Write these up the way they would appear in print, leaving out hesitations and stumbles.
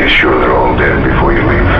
sure they're all dead before you leave.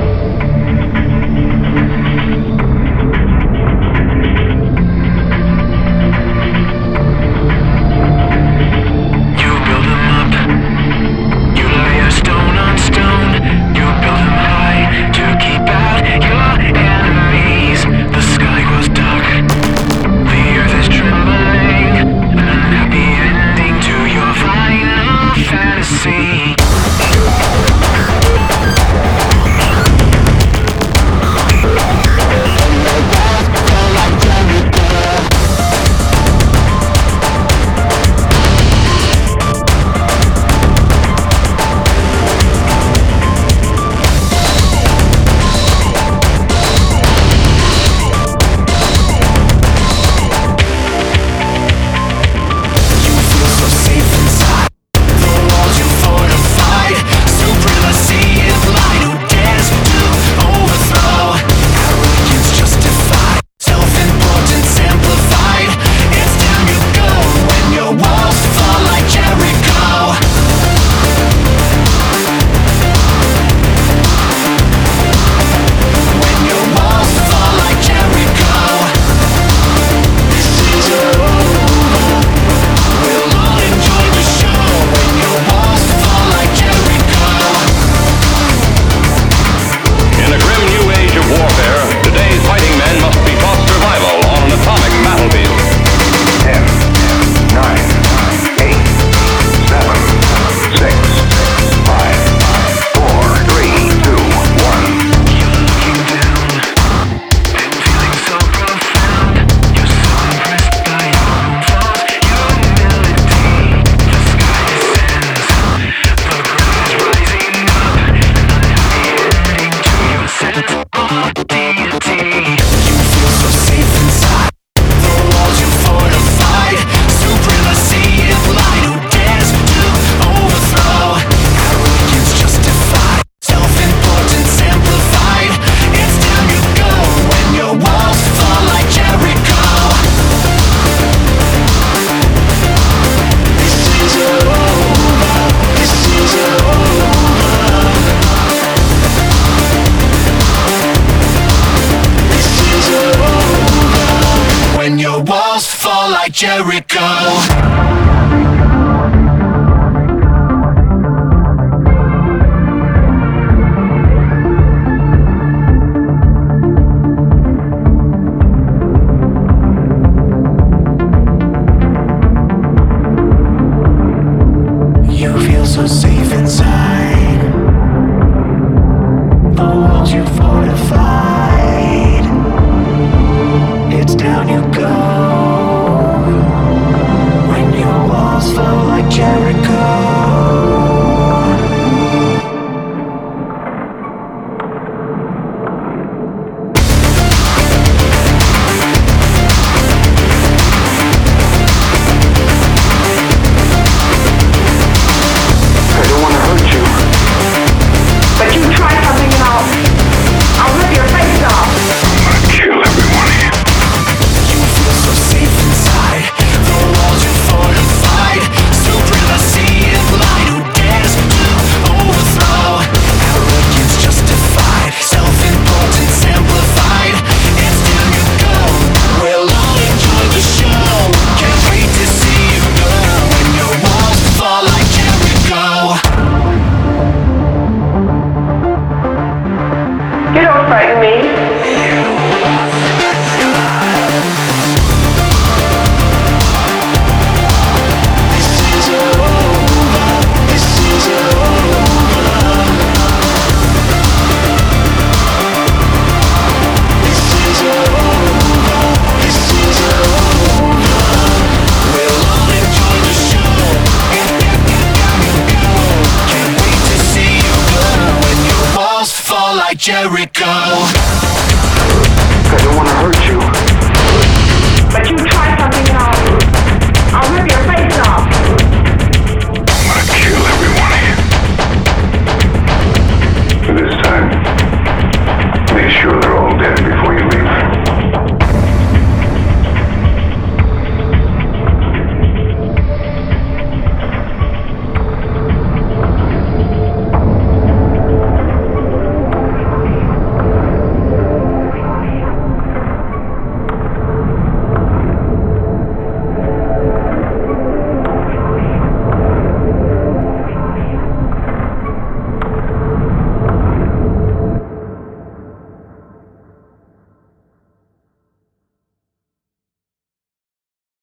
Jericho. You feel so safe inside the walls you fortified. It's down you go. Your walls fall like Jericho. I don't want to hurt you. But you try something and I'll rip your face off. I'm gonna kill every one of you. You feel so safe inside the walls you fortified. Supremacy is blind. Who dares to overthrow? Arrogance justified. Self-importance amplified. It's down you go. We'll all enjoy the show. Can't wait to see you go when your walls fall like Jericho. You don't frighten me. Jericho. I don't want to hurt you. But you try something and I'll rip